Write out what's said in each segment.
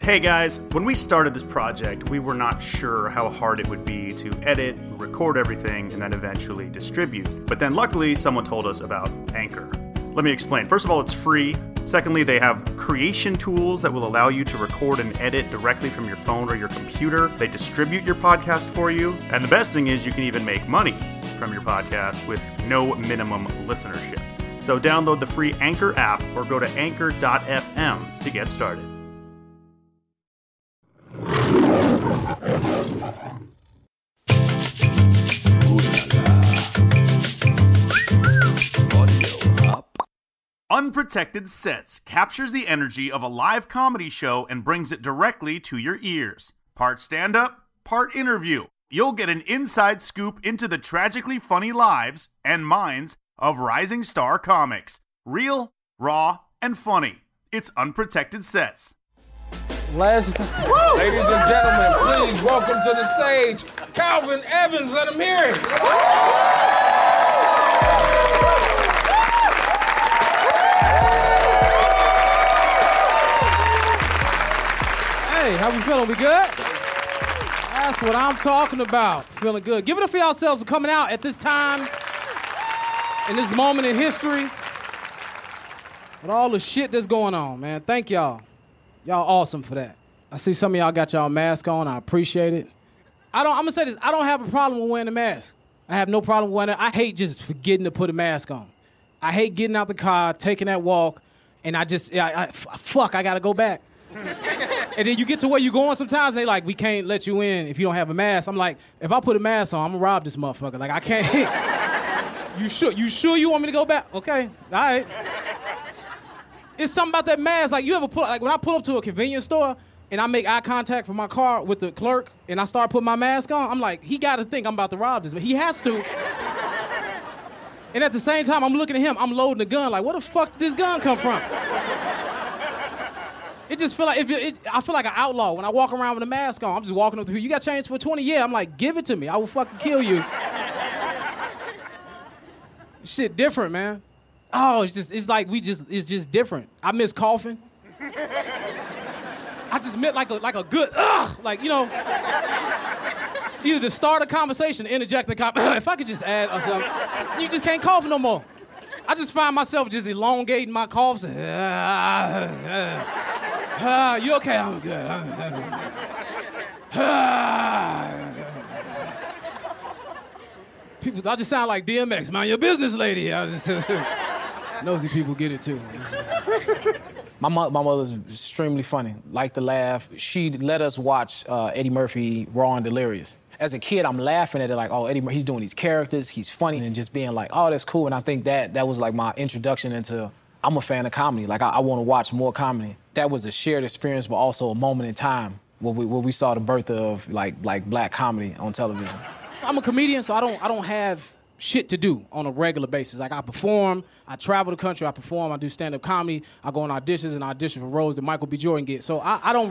Hey guys, when we started this project, we were not sure how hard it would be to edit, record everything, and then eventually distribute. But then luckily, someone told us about Anchor. Let me explain. First of all, it's free. Secondly, they have creation tools that will allow you to record and edit directly from your phone or your computer. They distribute your podcast for you. And the best thing is you can even make money from your podcast with no minimum listenership. So download the free Anchor app or go to anchor.fm to get started. Unprotected Sets captures the energy of a live comedy show and brings it directly to your ears. Part stand-up, part interview. You'll get an inside scoop into the tragically funny lives and minds of rising star comics. Real, and funny. It's Unprotected Sets. Ladies and gentlemen, please welcome to the stage Calvin Evans. Let him hear it. Hey, how we feeling? We good? That's what I'm talking about. Feeling good. Give it up for yourselves for coming out at this time, in this moment in history, with all the shit that's going on, man. Thank y'all. Y'all awesome for that. I see some of y'all got y'all mask on. I appreciate it. I'm gonna say this. I don't have a problem with wearing a mask. I have no problem wearing it. I hate just forgetting to put a mask on. I hate getting out the car, taking that walk, and I gotta go back. And then you get to where you're going sometimes, and they like, we can't let you in if you don't have a mask. I'm like, if I put a mask on, I'm gonna rob this motherfucker. Like, I can't. You sure you want me to go back? Okay, all right. It's something about that mask. Like, when I pull up to a convenience store and I make eye contact from my car with the clerk and I start putting my mask on, I'm like, he gotta think I'm about to rob this, but he has to. And at the same time, I'm looking at him, I'm loading the gun, like, where the fuck did this gun come from? It just feel like I feel like an outlaw when I walk around with a mask on. I'm just walking up to you. You got change for 20? Yeah. I'm like, give it to me. I will fucking kill you. Shit different, man. Oh, it's just different. I miss coughing. I just meant like a good like, you know, either to start a conversation, interject the if I could just add or something. You just can't cough no more. I just find myself just elongating my coughs. You okay? I'm good. People, I just sound like DMX. Mind your business, lady. I just nosy people get it too. My mother's extremely funny, like to laugh. She let us watch Eddie Murphy, Raw and Delirious. As a kid, I'm laughing at it like, oh, Eddie Murphy, he's doing these characters, he's funny, and just being like, oh, that's cool. And I think that was like my introduction into, I'm a fan of comedy. Like, I want to watch more comedy. That was a shared experience, but also a moment in time where we saw the birth of like black comedy on television. I'm a comedian, so I don't have shit to do on a regular basis. Like, I perform, I travel the country, I perform, I do stand-up comedy, I go on auditions and audition for roles that Michael B. Jordan gets. So I don't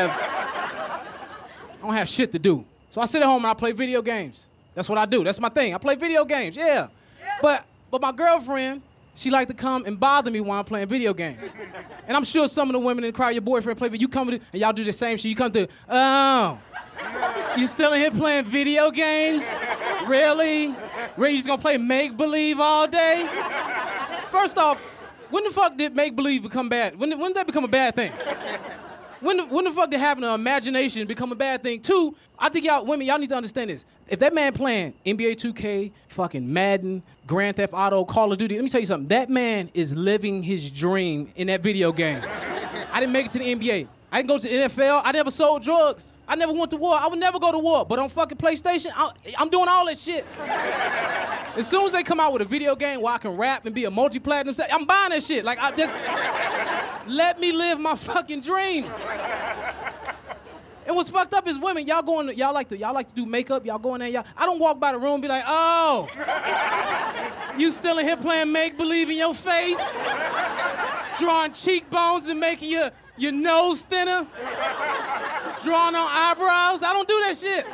have shit to do. So I sit at home and I play video games. That's what I do. That's my thing. I play video games, yeah. But my girlfriend, she like to come and bother me while I'm playing video games. And I'm sure some of the women in the crowd, your boyfriend play, but you come to, and y'all do the same shit. You come to, oh, you still in here playing video games? Really? You just gonna play make-believe all day? First off, when the fuck did make-believe become bad? When did that become a bad thing? When the fuck did having an imagination become a bad thing? Two, I think y'all women, y'all need to understand this. If that man playing NBA 2K, fucking Madden, Grand Theft Auto, Call of Duty, let me tell you something. That man is living his dream in that video game. I didn't make it to the NBA. I didn't go to the NFL. I never sold drugs. I never went to war. I would never go to war. But on fucking PlayStation, I'm doing all that shit. As soon as they come out with a video game where I can rap and be a multi-platinum, I'm buying that shit. Like, let me live my fucking dream. And what's fucked up is women, y'all like to do makeup, y'all go in there, I don't walk by the room and be like, oh, you still in here playing make-believe in your face? Drawing cheekbones and making your nose thinner? Drawing on eyebrows? I don't do that shit.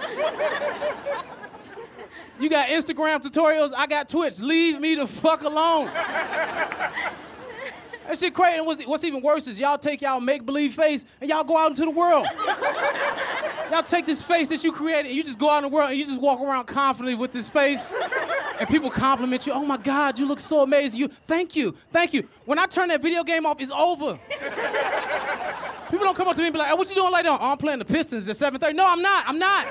You got Instagram tutorials, I got Twitch. Leave me the fuck alone. That shit crazy. And what's even worse is y'all take y'all make-believe face and y'all go out into the world. Y'all take this face that you created and you just go out in the world and you just walk around confidently with this face. And people compliment you. Oh my God, you look so amazing. Thank you. When I turn that video game off, it's over. People don't come up to me and be like, hey, what you doing later on? Oh, I'm playing the Pistons at 7:30. No, I'm not.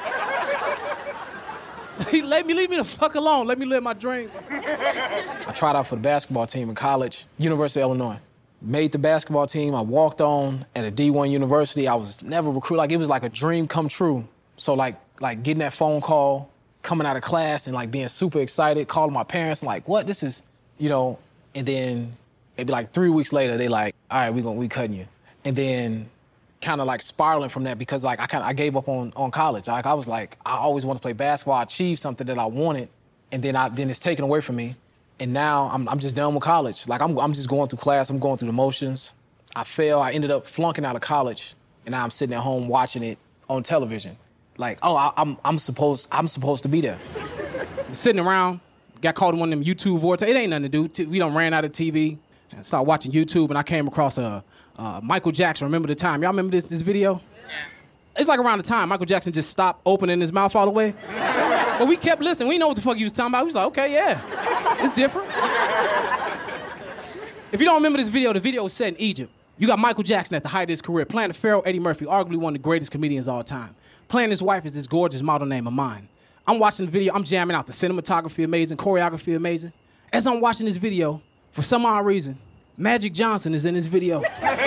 Leave me the fuck alone. Let me live my dreams. I tried out for the basketball team in college, University of Illinois. Made the basketball team. I walked on at a D1 university. I was never recruited. Like, it was like a dream come true. So like getting that phone call, coming out of class and like being super excited, calling my parents like, what? This is, and then maybe like 3 weeks later, they like, all right, we cutting you. And then kind of like spiraling from that because like I gave up on college. Like I was like, I always wanted to play basketball. I achieved something that I wanted, and then it's taken away from me. And now I'm just done with college. Like I'm just going through class. I'm going through the motions. I failed. I ended up flunking out of college, and now I'm sitting at home watching it on television. Like, oh, I'm supposed to be there. Sitting around, got caught in one of them YouTube vortex. It ain't nothing to do. We done ran out of TV and started watching YouTube, and I came across Michael Jackson. Remember the time? Y'all remember this video? Yeah. It's like around the time Michael Jackson just stopped opening his mouth all the way. But we kept listening. We didn't know what the fuck he was talking about. We was like, okay, yeah, it's different. If you don't remember this video, the video was set in Egypt. You got Michael Jackson at the height of his career, playing the Pharaoh Eddie Murphy, arguably one of the greatest comedians of all time. Playing his wife is this gorgeous model named Iman. I'm watching the video. I'm jamming out. The cinematography amazing, choreography amazing. As I'm watching this video, for some odd reason, Magic Johnson is in this video.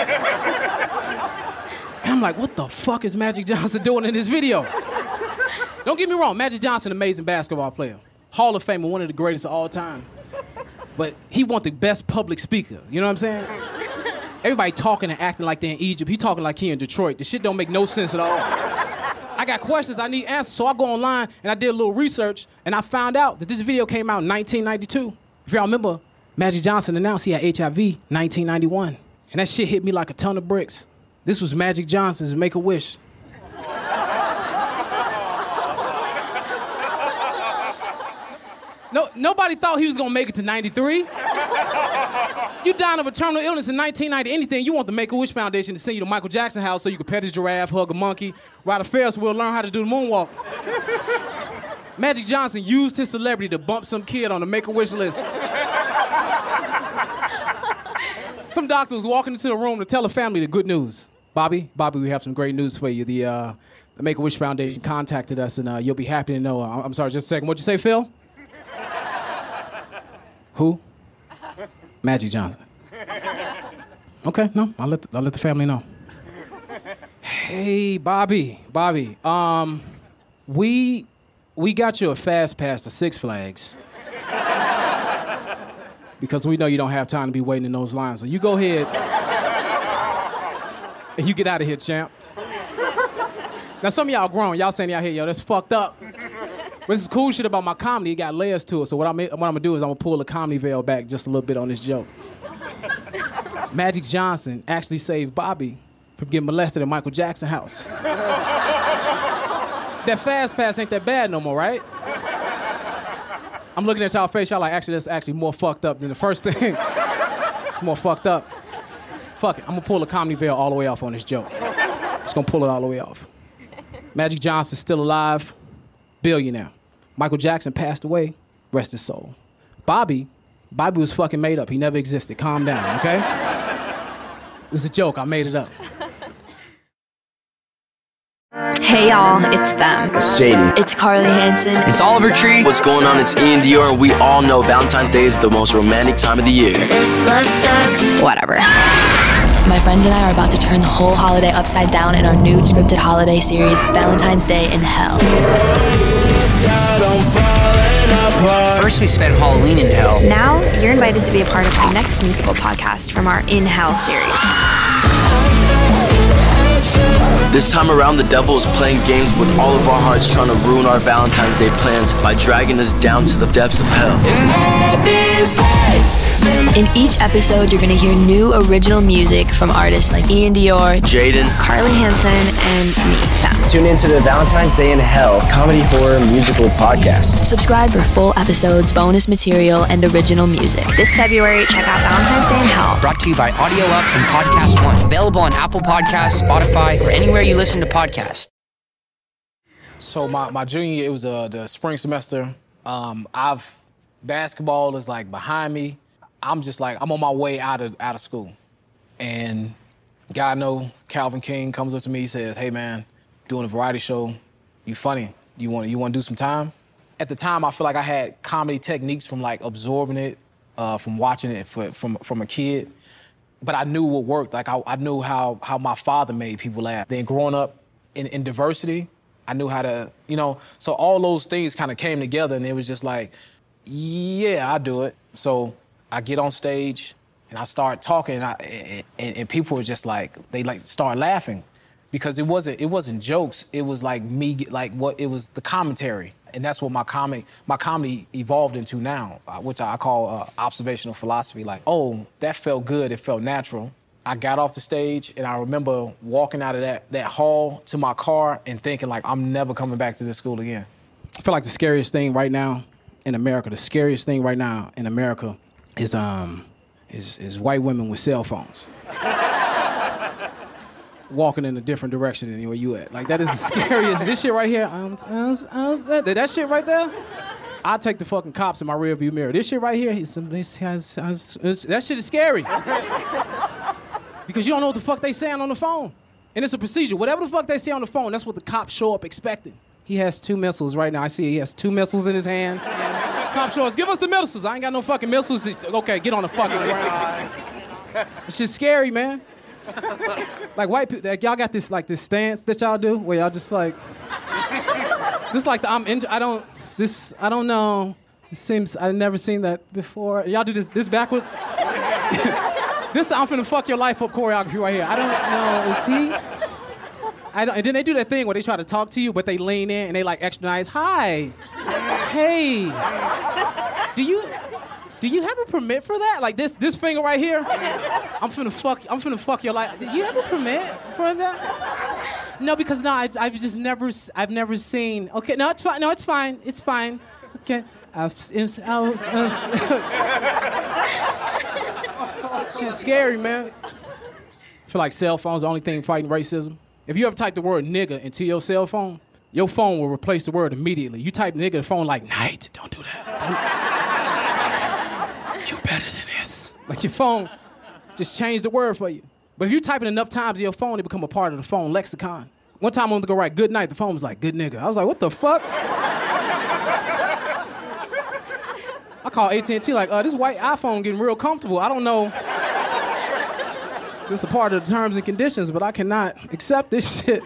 And I'm like, what the fuck is Magic Johnson doing in this video? Don't get me wrong, Magic Johnson, amazing basketball player. Hall of Famer, one of the greatest of all time. But he want the best public speaker, you know what I'm saying? Everybody talking and acting like they're in Egypt. He talking like he in Detroit. The shit don't make no sense at all. I got questions, I need answers, so I go online and I did a little research and I found out that this video came out in 1992. If y'all remember, Magic Johnson announced he had HIV 1991. And that shit hit me like a ton of bricks. This was Magic Johnson's Make-A-Wish. No, nobody thought he was gonna make it to 93. You dying of a terminal illness in 1990, anything, you want the Make-A-Wish Foundation to send you to Michael Jackson house so you could pet his giraffe, hug a monkey, ride a Ferris wheel, learn how to do the moonwalk. Magic Johnson used his celebrity to bump some kid on the Make-A-Wish list. Some doctor was walking into the room to tell the family the good news. Bobby, we have some great news for you. The Make-A-Wish Foundation contacted us, and you'll be happy to know. I'm sorry, just a second. What'd you say, Phil? Who? Magic Johnson. Okay, no, I'll let the family know. Hey, Bobby, we got you a fast pass to Six Flags because we know you don't have time to be waiting in those lines. So you go ahead and you get out of here, champ. Now some of y'all grown, y'all saying out here, yo, that's fucked up. But this is cool shit about my comedy. It got layers to it. So what I'm gonna do is I'm gonna pull the comedy veil back just a little bit on this joke. Magic Johnson actually saved Bobby from getting molested at Michael Jackson house. That fast pass ain't that bad no more, right? I'm looking at y'all face, y'all like, actually, that's actually more fucked up than the first thing. It's more fucked up. Fuck it, I'm gonna pull the comedy veil all the way off on this joke. Just gonna pull it all the way off. Magic Johnson's still alive, billionaire. Michael Jackson passed away, rest his soul. Bobby was fucking made up. He never existed. Calm down, okay? It was a joke, I made it up. Hey y'all, it's Fem. It's Jaden. It's Carly Hansen. It's Oliver Tree. What's going on? It's Ian Dior, and we all know Valentine's Day is the most romantic time of the year. This love sucks. Whatever. My friends and I are about to turn the whole holiday upside down in our new scripted holiday series, Valentine's Day in Hell. First we spent Halloween in hell. Now, you're invited to be a part of the next musical podcast from our In Hell series. This time around, the devil is playing games with all of our hearts, trying to ruin our Valentine's Day plans by dragging us down to the depths of hell. In each episode, you're gonna hear new original music from artists like Ian Dior, Jaden, Carly Hansen, and me, Fam. Tune into the Valentine's Day in Hell comedy horror musical podcast. Subscribe for full episodes, bonus material, and original music. This February, check out Valentine's Day in Hell. Brought to you by Audio Up and Podcast One. Available on Apple Podcasts, Spotify, or anywhere you listen to podcasts. So my junior year, it was the spring semester. Basketball is like behind me. I'm just like, I'm on my way out of school. And God know, Calvin King comes up to me, he says, hey man, doing a variety show, you funny. You want to do some time? At the time, I feel like I had comedy techniques from like absorbing it, from watching it from a kid. But I knew what worked. Like I knew how my father made people laugh. Then growing up in diversity, I knew how to, so all those things kind of came together and it was just like, yeah, I do it. So I get on stage and I start talking and people were just like, they like start laughing because it wasn't jokes. It was like me, it was the commentary. And that's what my comedy evolved into now, which I call observational philosophy. Like, oh, that felt good. It felt natural. I got off the stage and I remember walking out of that hall to my car and thinking like, I'm never coming back to this school again. I feel like the scariest thing right now in America, is white women with cell phones. Walking in a different direction than where you at. Like, that is the scariest. This shit right here, that shit right there, I take the fucking cops in my rearview mirror. This shit right here, that shit is scary. Because you don't know what the fuck they saying on the phone. And it's a procedure. Whatever the fuck they say on the phone, that's what the cops show up expecting. He has 2 missiles right now. I see he has 2 missiles in his hand. Cop shows, give us the missiles. I ain't got no fucking missiles. Okay, get on the fucking ground. It's just scary, man. Like white people, like y'all got this stance that y'all do where y'all just like, this like I don't know. It seems I've never seen that before. Y'all do this backwards. This I'm finna fuck your life up choreography right here. I don't know. Is he? And then they do that thing where they try to talk to you, but they lean in and they like extra nice. Hi, hey, do you have a permit for that? Like this finger right here? I'm finna fuck your life. Do you have a permit for that? No, because I've never seen. Okay, no, it's fine. No, it's fine. It's fine. Okay. Shit's scary, man. I feel like cell phones are the only thing fighting racism. If you ever type the word nigga into your cell phone, your phone will replace the word immediately. You type nigga, the phone like, night, don't do that. You better than this. Like your phone just changed the word for you. But if you type it enough times in your phone, it become a part of the phone lexicon. One time I went to go write good night, the phone was like, good nigga. I was like, what the fuck? I called AT&T like, this white iPhone getting real comfortable. I don't know. This is a part of the terms and conditions, but I cannot accept this shit.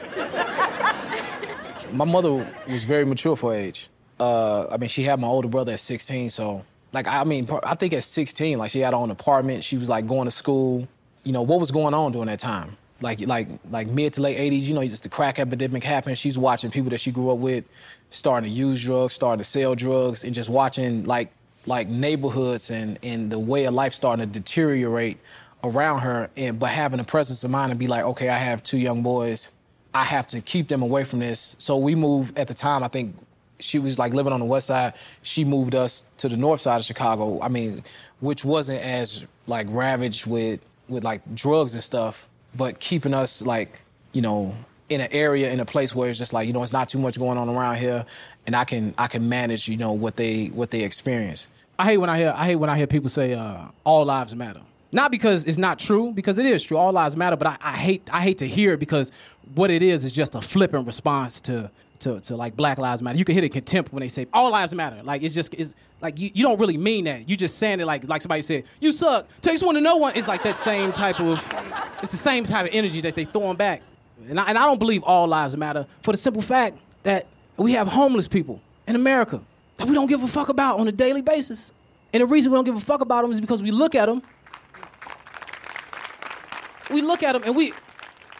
My mother was very mature for her age. She had my older brother at 16, so I think at 16, like she had her own apartment. She was like going to school. What was going on during that time? Like mid to late 80s, just the crack epidemic happened. She's watching people that she grew up with starting to use drugs, starting to sell drugs, and just watching like neighborhoods and the way of life starting to deteriorate around her, but having the presence of mind and be like, okay, I have 2 young boys. I have to keep them away from this. So we moved at the time, I think she was like living on the west side. She moved us to the north side of Chicago, which wasn't as like ravaged with like drugs and stuff, but keeping us like, in an area, in a place where it's just like, it's not too much going on around here and I can manage, what they experience. I hate when I hear people say all lives matter. Not because it's not true, because it is true. All lives matter, but I hate to hear it because what it is just a flippant response to like Black Lives Matter. You can hit a contempt when they say all lives matter. Like it's like you don't really mean that. You just saying it like somebody said, you suck. Takes one to know one. It's like that same type of energy that they throwing back. And I don't believe all lives matter for the simple fact that we have homeless people in America that we don't give a fuck about on a daily basis. And the reason we don't give a fuck about them is because we look at them and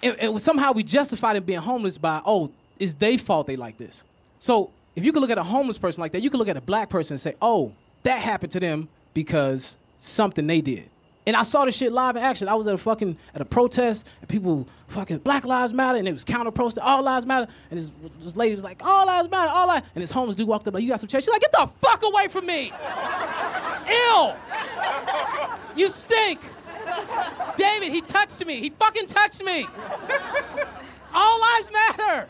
And somehow we justify them being homeless by, it's their fault they like this. So if you could look at a homeless person like that, you could look at a black person and say, that happened to them because something they did. And I saw this shit live in action. I was at a protest, and people fucking Black Lives Matter, and it was counter-protest, All Lives Matter, and this lady was like, All Lives Matter, all lives. And this homeless dude walked up like, you got some change? She's like, get the fuck away from me! Ew! You stink! David, he touched me. He fucking touched me. All lives matter.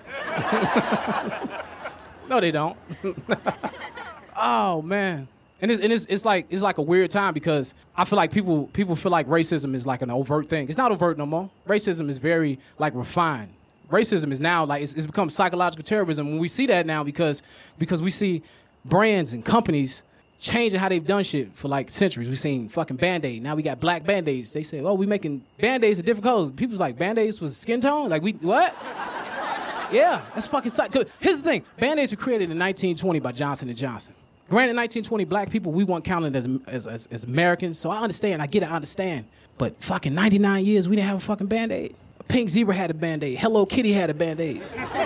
No, they don't. Oh, man. And it's like a weird time because I feel like people feel like racism is like an overt thing. It's not overt no more. Racism is very like refined. Racism is now like it's become psychological terrorism. When we see that now because we see brands and companies changing how they've done shit for like centuries. We've seen fucking Band-Aid. Now we got black Band-Aids. They say, we making Band-Aids of different colors. People's like, Band-Aids was skin tone? Like, what? Yeah, that's fucking psycho. Here's the thing. Band-Aids were created in 1920 by Johnson & Johnson. Granted, 1920 black people, we weren't counted as Americans, so I understand. I understand. But fucking 99 years, we didn't have a fucking Band-Aid. Pink Zebra had a Band-Aid. Hello Kitty had a Band-Aid.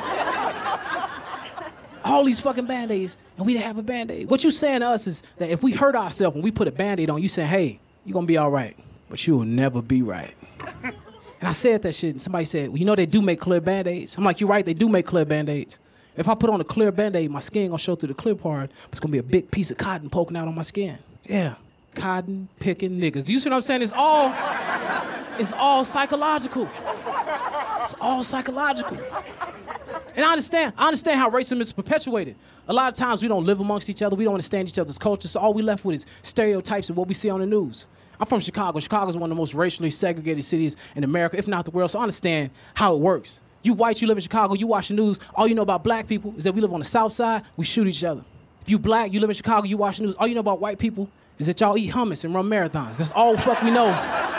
All these fucking Band-Aids, and we didn't have a Band-Aid. What you saying to us is that if we hurt ourselves when we put a Band-Aid on, you saying, hey, you're going to be all right, but you will never be right. And I said that shit, and somebody said, well, they do make clear Band-Aids. I'm like, you're right, they do make clear Band-Aids. If I put on a clear Band-Aid, my skin going to show through the clear part, but it's going to be a big piece of cotton poking out on my skin. Yeah, cotton picking niggas. Do you see what I'm saying? It's all psychological. It's all psychological. And I understand how racism is perpetuated. A lot of times we don't live amongst each other. We don't understand each other's culture. So all we left with is stereotypes of what we see on the news. I'm from Chicago. Chicago is one of the most racially segregated cities in America, if not the world. So I understand how it works. You white, you live in Chicago, you watch the news. All you know about black people is that we live on the south side, we shoot each other. If you black, you live in Chicago, you watch the news. All you know about white people is that y'all eat hummus and run marathons. That's all the fuck we know.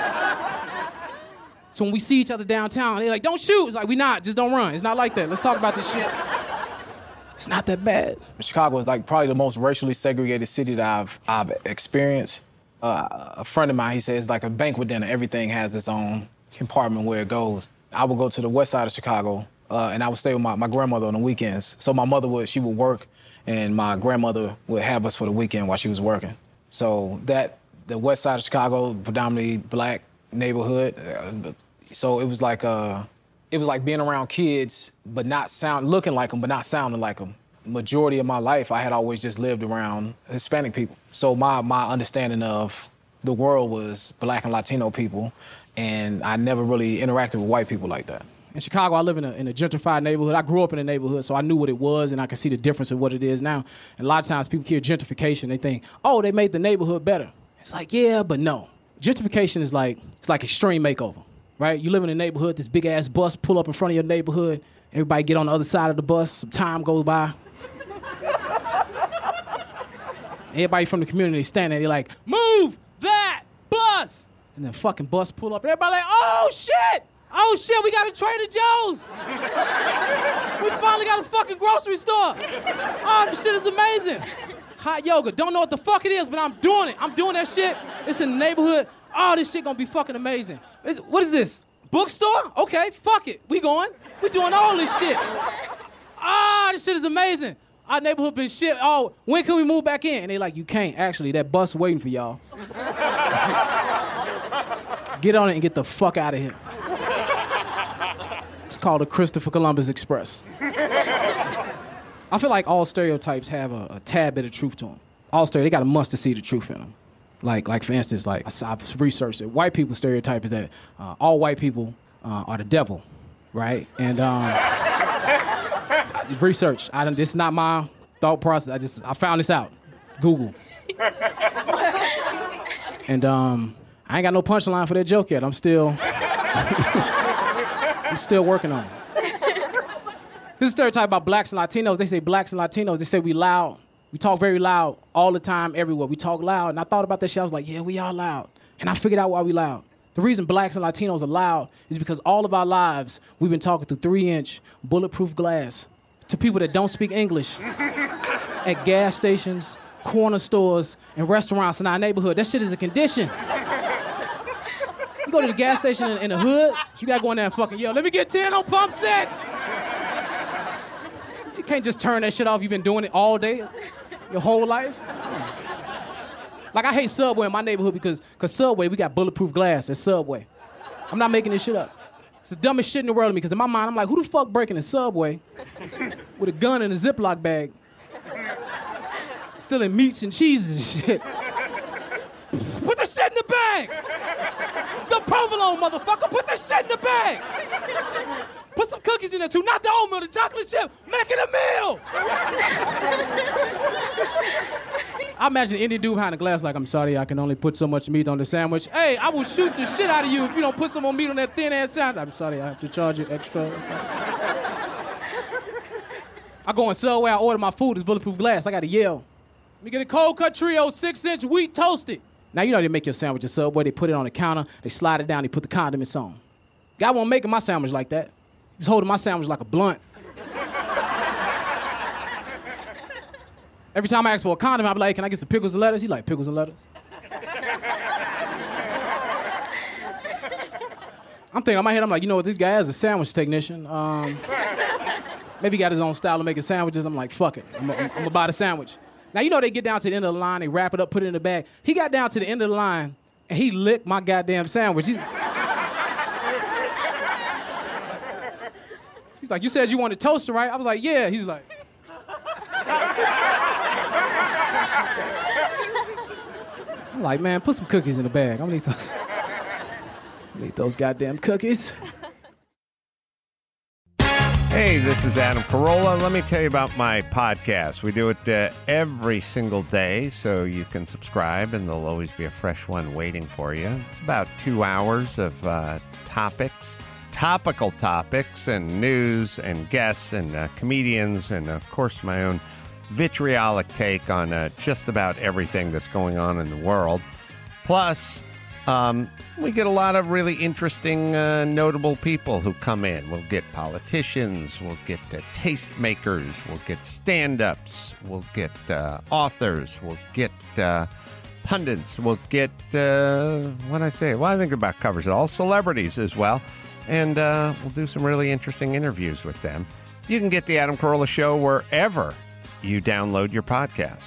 So when we see each other downtown, they're like, don't shoot. It's like, we not, just don't run. It's not like that. Let's talk about this shit. It's not that bad. Chicago is like probably the most racially segregated city that I've experienced. A friend of mine, he says, it's like a banquet dinner. Everything has its own compartment where it goes. I would go to the west side of Chicago, and I would stay with my grandmother on the weekends. So my mother would work, and my grandmother would have us for the weekend while she was working. So the west side of Chicago, predominantly black neighborhood. So it was like being around kids, but not looking like them, but not sounding like them. Majority of my life, I had always just lived around Hispanic people. So my understanding of the world was black and Latino people, and I never really interacted with white people like that. In Chicago, I live in a gentrified neighborhood. I grew up in a neighborhood, so I knew what it was, and I could see the difference of what it is now. And a lot of times people hear gentrification, they think, they made the neighborhood better. It's like, yeah, but no. Gentrification is like extreme makeover, right? You live in a neighborhood, this big-ass bus pull up in front of your neighborhood, everybody get on the other side of the bus, some time goes by. Everybody from the community stand there, they're like, move that bus! And then fucking bus pull up, and everybody like, oh shit, we got a Trader Joe's! We finally got a fucking grocery store! Oh, this shit is amazing! Hot yoga, don't know what the fuck it is, but I'm doing it. I'm doing that shit. It's in the neighborhood. Oh, this shit gonna be fucking amazing. What is this? Bookstore? Okay, fuck it. We going. We doing all this shit. This shit is amazing. Our neighborhood been shit. Oh, when can we move back in? And they like, you can't. Actually, that bus waiting for y'all. Get on it and get the fuck out of here. It's called the Christopher Columbus Express. I feel like all stereotypes have a tad bit of truth to them. They got a must to see the truth in them. Like for instance, like I've researched it. White people stereotype is that all white people are the devil, right? And research. This is not my thought process. I found this out. Google. And I ain't got no punchline for that joke yet. I'm still working on it. This is a stereotype about blacks and Latinos. They say blacks and Latinos, they say we loud. We talk very loud all the time, everywhere. We talk loud. And I thought about that shit. I was like, yeah, we are loud. And I figured out why we loud. The reason blacks and Latinos are loud is because all of our lives, we've been talking through 3-inch bulletproof glass to people that don't speak English at gas stations, corner stores, and restaurants in our neighborhood. That shit is a condition. You go to the gas station in the hood, you gotta go in there and fucking yell, let me get 10 on pump 6. You can't just turn that shit off. You've been doing it all day, your whole life. Like, I hate Subway in my neighborhood because Subway, we got bulletproof glass at Subway. I'm not making this shit up. It's the dumbest shit in the world to me because in my mind, I'm like, who the fuck breaking a Subway with a gun in a Ziploc bag? Stealing meats and cheeses and shit. Put the shit in the bag! The provolone, motherfucker, put the shit in the bag! Put some cookies in there too, not the oatmeal, the chocolate chip, make it a meal! I imagine an Indian dude behind the glass like, I'm sorry, I can only put so much meat on the sandwich. Hey, I will shoot the shit out of you if you don't put some more meat on that thin-ass sandwich. I'm sorry, I have to charge you extra. I go in Subway, I order my food, it's bulletproof glass, I gotta yell. Let me get a cold cut trio, 6-inch wheat toasted. Now, you know they make your sandwich at Subway, they put it on the counter, they slide it down, they put the condiments on. Guy won't making my sandwich like that. He's holding my sandwich like a blunt. Every time I ask for a condiment, I be like, can I get some pickles and lettuce? He like, pickles and lettuce? I'm thinking in my head, I'm like, you know what, this guy is a sandwich technician. Maybe he got his own style of making sandwiches. I'm like, fuck it, I'm gonna buy the sandwich. Now, you know they get down to the end of the line, they wrap it up, put it in the bag. He got down to the end of the line, and he licked my goddamn sandwich. He's like, you said you wanted toaster, right? I was like, yeah. He's like... I'm like, man, put some cookies in the bag. I don't need those. I need those goddamn cookies. Hey, this is Adam Carolla. Let me tell you about my podcast. We do it every single day, so you can subscribe, and there'll always be a fresh one waiting for you. It's about 2 hours of topical topics, and news, and guests, and comedians, and, of course, my own vitriolic take on just about everything that's going on in the world. Plus, we get a lot of really interesting, notable people who come in. We'll get politicians, we'll get tastemakers, we'll get stand-ups, we'll get authors, we'll get pundits, we'll get, what I say? Well, I think about covers it all. Celebrities as well. And we'll do some really interesting interviews with them. You can get The Adam Carolla Show wherever you download your podcast.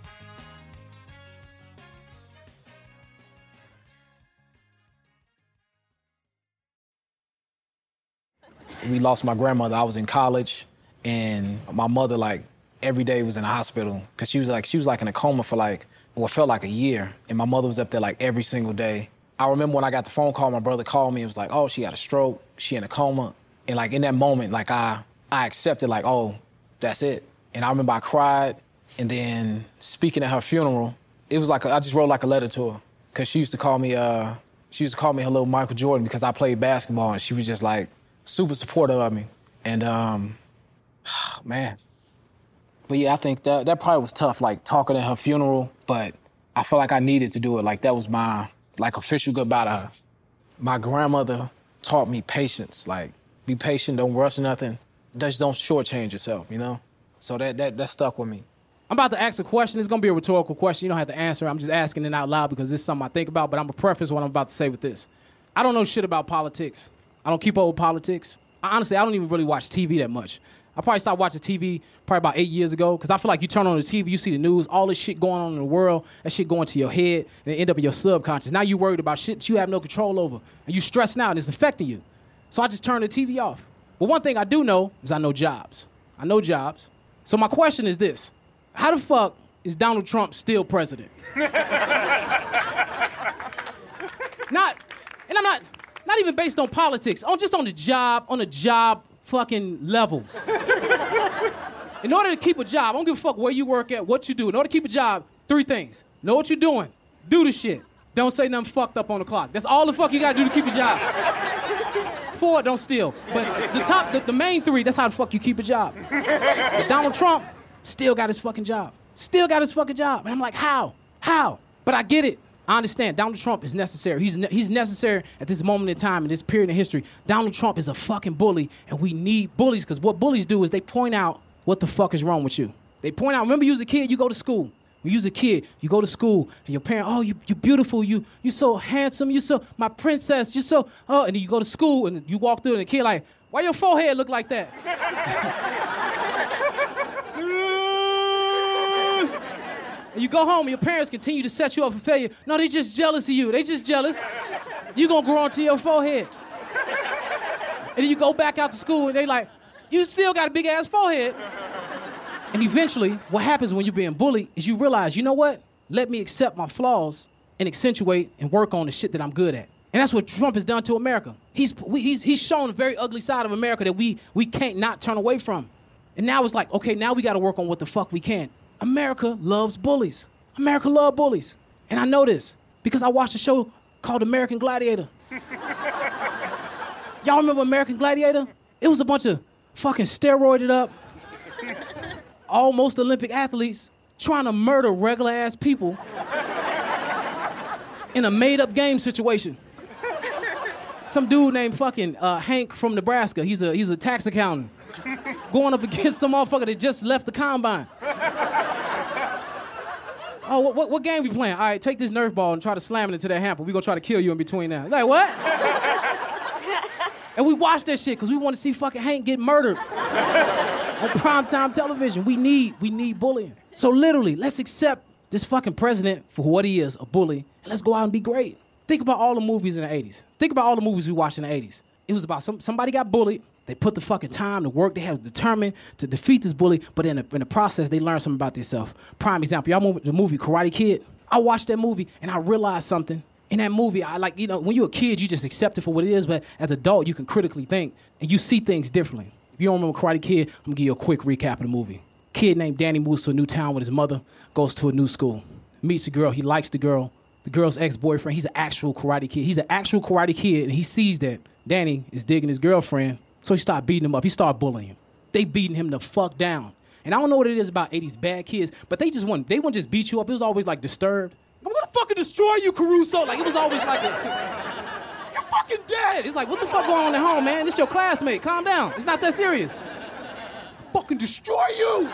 We lost my grandmother. I was in college, and my mother, like, every day was in the hospital because she was like in a coma for like what felt like a year, and my mother was up there like every single day. I remember when I got the phone call, my brother called me. It was like, oh, she got a stroke. She in a coma. And like in that moment, like I accepted like, oh, that's it. And I remember I cried. And then speaking at her funeral, it was like I just wrote like a letter to her because she used to call me her little Michael Jordan because I played basketball, and she was just like super supportive of me. And man. But yeah, I think that probably was tough, like talking at her funeral, but I felt like I needed to do it. Like that was my like official goodbye to her. My grandmother taught me patience. Like, be patient, don't rush nothing. Just don't shortchange yourself, you know? So that stuck with me. I'm about to ask a question. It's gonna be a rhetorical question. You don't have to answer. I'm just asking it out loud because this is something I think about, but I'm gonna preface what I'm about to say with this. I don't know shit about politics. I don't keep up with politics. Honestly, I don't even really watch TV that much. I probably stopped watching TV probably about 8 years ago because I feel like you turn on the TV, you see the news, all this shit going on in the world, that shit going to your head, and it end up in your subconscious. Now you worried about shit that you have no control over, and you stressing out, and it's affecting you. So I just turn the TV off. But one thing I do know is I know jobs. I know jobs. So my question is this. How the fuck is Donald Trump still president? Not even based on politics, just on the job fucking level. In order to keep a job, I don't give a fuck where you work at, what you do. In order to keep a job, 3 things. Know what you're doing. Do the shit. Don't say nothing fucked up on the clock. That's all the fuck you gotta do to keep a job. 4, don't steal. But the main 3, that's how the fuck you keep a job. But Donald Trump still got his fucking job. Still got his fucking job. And I'm like, how? How? But I get it. I understand. Donald Trump is necessary. He's necessary at this moment in time, in this period in history. Donald Trump is a fucking bully, and we need bullies because what bullies do is they point out what the fuck is wrong with you. They point out, remember you was a kid, you go to school. When you was a kid, you go to school, and your parent, oh, you beautiful, you so handsome, you so, my princess, you so, oh, and then you go to school, and you walk through, and the kid like, why your forehead look like that? And you go home, and your parents continue to set you up for failure. No, they just jealous of you. They just jealous. You gonna grow onto your forehead. And then you go back out to school, and they like, you still got a big-ass forehead. And eventually, what happens when you're being bullied is you realize, you know what? Let me accept my flaws and accentuate and work on the shit that I'm good at. And that's what Trump has done to America. He's shown a very ugly side of America that we can't not turn away from. And now it's like, okay, now we got to work on what the fuck we can. America loves bullies. America loves bullies. And I know this because I watched a show called American Gladiator. Y'all remember American Gladiator? It was a bunch of fucking steroided up, almost Olympic athletes trying to murder regular ass people in a made up game situation. Some dude named fucking Hank from Nebraska, he's a tax accountant, going up against some motherfucker that just left the combine. Oh, what game we playing? All right, take this Nerf ball and try to slam it into that hamper. We're gonna try to kill you in between now. Like, what? And we watch that shit because we want to see fucking Hank get murdered on primetime television. We need bullying. So literally, let's accept this fucking president for what he is, a bully, and let's go out and be great. Think about all the movies in the 80s. Think about all the movies we watched in the 80s. It was about somebody got bullied. They put the fucking time, the work, they have determined to defeat this bully, but in the process, they learned something about themselves. Prime example, y'all remember the movie Karate Kid? I watched that movie, and I realized something. In that movie, I like, when you're a kid, you just accept it for what it is, but as an adult, you can critically think, and you see things differently. If you don't remember Karate Kid, I'm gonna give you a quick recap of the movie. Kid named Danny moves to a new town with his mother, goes to a new school, meets a girl, he likes the girl. The girl's ex-boyfriend, he's an actual Karate Kid. He's an actual Karate Kid, and he sees that Danny is digging his girlfriend, so he started beating him up. He started bullying him. They beating him the fuck down. And I don't know what it is about 80s bad kids, but they wouldn't just beat you up. It was always like Disturbed. I'm gonna fucking destroy you, Caruso. Like, it was always like, you're fucking dead. It's like, what the fuck going on at home, man? This your classmate. Calm down. It's not that serious. I'll fucking destroy you.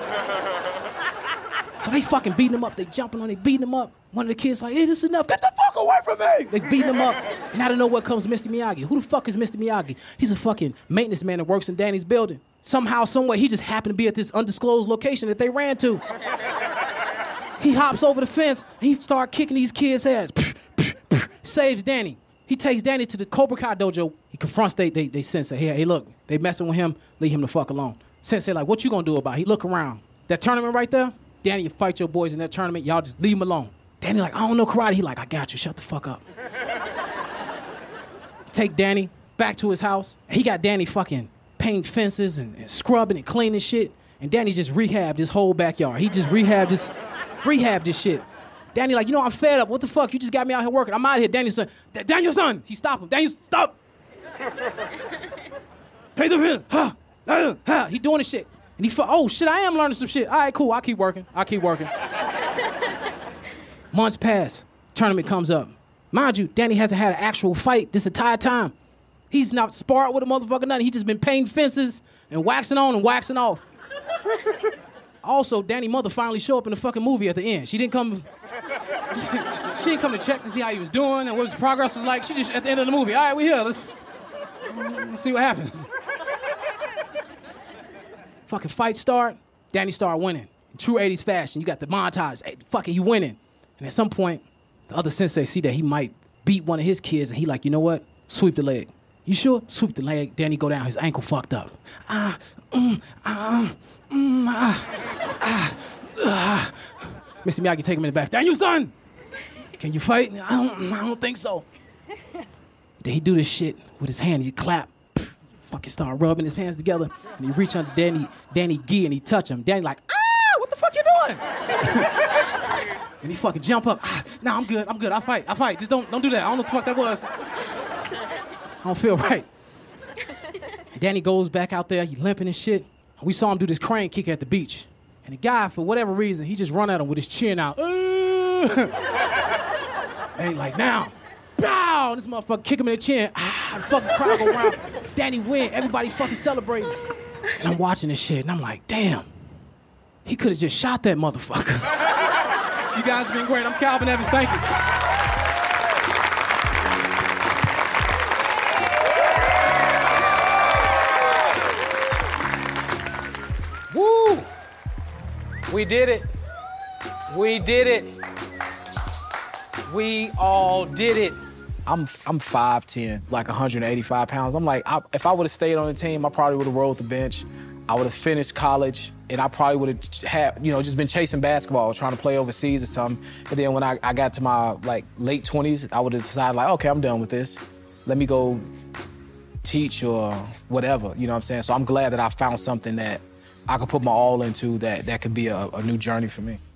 So they fucking beating him up. They jumping on, they beating him up. One of the kids like, hey, this is enough. Get the fuck away from me. They beating him up. And out of nowhere comes Mr. Miyagi. Who the fuck is Mr. Miyagi? He's a fucking maintenance man that works in Danny's building. Somehow, somewhere, he just happened to be at this undisclosed location that they ran to. He hops over the fence, and he starts kicking these kids' ass. Saves Danny. He takes Danny to the Cobra Kai dojo. He confronts they sensei. Hey, look, they messing with him. Leave him the fuck alone. Sensei like, what you gonna do about it? He look around. That tournament right there, Danny, you fight your boys in that tournament. Y'all just leave him alone. Danny like, I don't know karate. He like, I got you. Shut the fuck up. Take Danny back to his house. He got Danny fucking painting fences and scrubbing and cleaning shit. And Danny just rehabbed his whole backyard. He just rehabbed this shit. Danny like, I'm fed up. What the fuck? You just got me out here working. I'm out here. Daniel's son. He stopped him. Daniel, stop. Pay the fence. He doing the shit. And he oh shit, I am learning some shit. All right, cool. I'll keep working. Months pass. Tournament comes up. Mind you, Danny hasn't had an actual fight this entire time. He's not sparred with a motherfucker, nothing. He's just been painting fences and waxing on and waxing off. Also, Danny's mother finally showed up in the fucking movie at the end. She didn't come to check to see how he was doing and what his progress was like. She just, at the end of the movie, all right, we're here. Let's see what happens. Fucking fight start. Danny started winning. In true 80s fashion, you got the montage. Hey, fucking, you winning. And at some point, the other sensei see that he might beat one of his kids, and he like, you know what? Sweep the leg. You sure? Sweep the leg. Danny go down. His ankle fucked up. Mr. Miyagi take him in the back. Daniel, son! Can you fight? I don't think so. Then he do this shit with his hands. He clap. Fucking start rubbing his hands together. And he reach under Danny gi and he touch him. Danny like, what the fuck you doing? And he fucking jump up. Nah, I'm good. I fight. Just don't do that. I don't know what the fuck that was. I don't feel right. Danny goes back out there. He limping and shit. We saw him do this crane kick at the beach. And the guy, for whatever reason, he just run at him with his chin out. And he like, now. Bow! This motherfucker kick him in the chin. The fucking crowd go around. Danny win. Everybody's fucking celebrating. And I'm watching this shit, and I'm like, damn. He could have just shot that motherfucker. You guys have been great. I'm Calvin Evans. Thank you. Woo! We did it. We did it. We all did it. I'm 5'10", like 185 pounds. I'm like, if I would have stayed on the team, I probably would have rolled the bench. I would have finished college, and I probably would have had, just been chasing basketball, trying to play overseas or something. And then when I got to my late 20s, I would have decided okay, I'm done with this. Let me go teach or whatever, you know what I'm saying? So I'm glad that I found something that I could put my all into that could be a new journey for me.